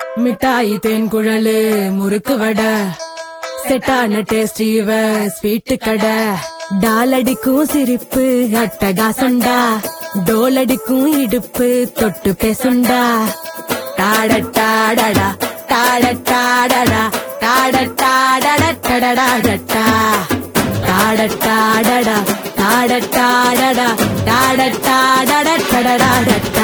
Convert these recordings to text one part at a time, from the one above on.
மிட்டாய் தேன் குழலு முறுக்கு வடை செட்டான டேஸ்ட் இவ ஸ்வீட் கடை டாலடிக்கும் சிரிப்பு அட்டகாசண்டா டோலடிக்கும் இடுப்பு தொட்டு பேசுண்டா டாடட்டாடடா டாடட்டாடடா டாடட்டாடடடடடடடா டாடட்டாடடா டாடட்டாடடா டாடட்டாடடடடடடா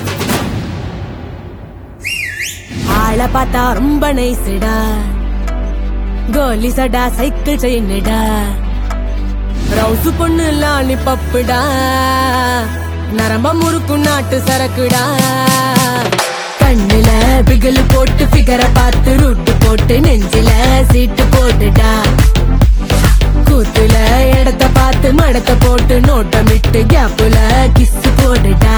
ஆள பார்த்தா ரொம்ப நைஸ்டா கோலி சடா சைக்கிள் செயின்டா ரவுசு பொண்ணு லாலி பப்புடா நரம்ப முறுக்கு நாட்டு சரக்குடா கண்ணுல பிகல் போட்டு ஃபிகரை பார்த்து ரூட்டு போட்டு நெஞ்சில சீட்டு போட்டுடா கூத்துல இடத்த பார்த்து மடத்த போட்டு நோட்டமிட்டு கேப்புல கிஸ் போட்டுடா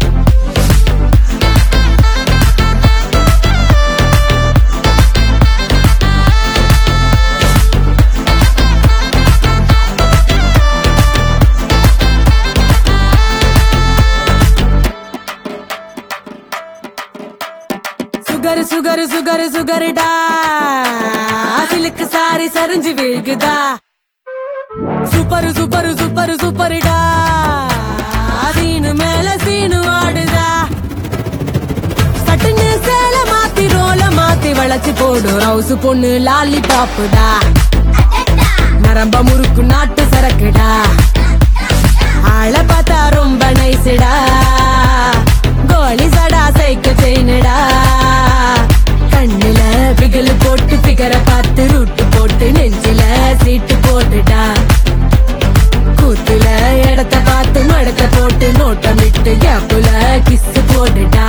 சுகர் சுகர் சுகர் சுகர்டா சிலுக்கு சாரி சரிஞ்சு விழுகுதா சூப்பர் சூப்பர் சூப்பர் சூப்பர்டா சீனு மேல சீனு ஆடுதா சட்டுன்னு சேல மாத்தி ரோல மாத்தி வளைச்சு போடு ரவுசு பொண்ணு லாலி பாப்புடா நரம்ப முறுக்கு நாட்டு சரக்குடா ஆள பார்த்தா ரொம்ப நைஸ்டா கோலி சடா சைக்கிள் செயின்டா கண்ணுல பிகல் போட்டு ஃபிகரை பார்த்து ரூட்டு போட்டு நெஞ்சில சீட்டு போட்டுடா கூத்துல இடத்த பார்த்து மடத்த போட்டு நோட்டமிட்டு கேப்புல கிஸ் போட்டுடா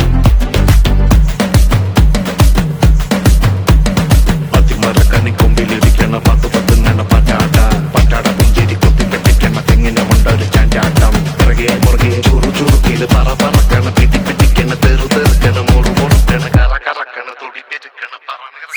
அதிமரக்கனி கொம்பில் இடிக்கண பார்த்து பத்து நினைப்பாட்டாட்டா பட்டாட புஞ்சேரி கொத்தி கட்டிக்கண தெங்கின மண்டல் சாண்டாட்டம் பிறகே முருகையை சுரு சுருக்கிது பரபரக்கண பிடி பிடிக்கண தெரு தெருக்கண முறு முறுக்கண கர கரக்கண துடி பெருக்கண பரநகரக்கண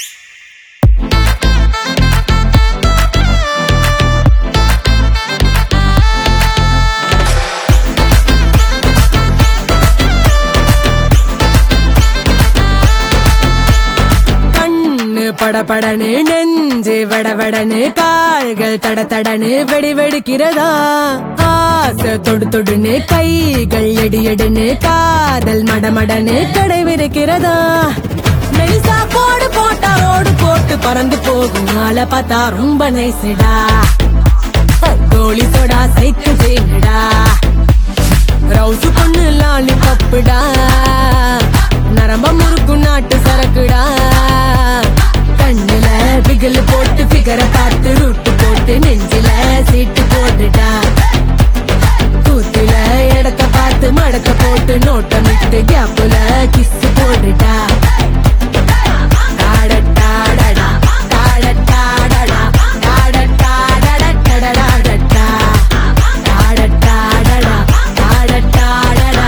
படபடனு நெஞ்சு வடவடனு கால்கள் தட தடனு வெடி வெடிக்கிறதா ஆசை தொடு தொடுன்னு கைகள் எடி எடுன்னு காதல் மடமடனு கடை விரிக்கிறதா மெலிசா போடு போட்டா ரோடு போட்டு பறந்து போகும் ஆள பார்த்தா ரொம்ப நைஸ்டா கோலி சோடா சைக்கிள் செயின்டா ரவுசு பொண்ணு லாலி பப்புடா நரம்ப முறுக்கு நாட்டு சரக்குடா கண்ணுல பிகல் போட்டு ஃபிகரை பார்த்து ரூட்டு போட்டு நெஞ்சில சீட்டு போட்டுடா கூத்துல இடத்த பார்த்து மடத்த போட்டு நோட்டமிட்டு கேப்புல கிஸ் போட்டுடா டாடட்டாடடா டாடட்டாடடா டாடட்டாடடடடடடா டாடட்டாடடா டாடட்டாடடா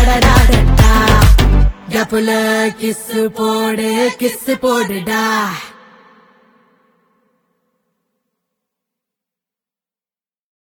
டாடட்டாடடடடடா கேப்புல கிஸ் போடுடா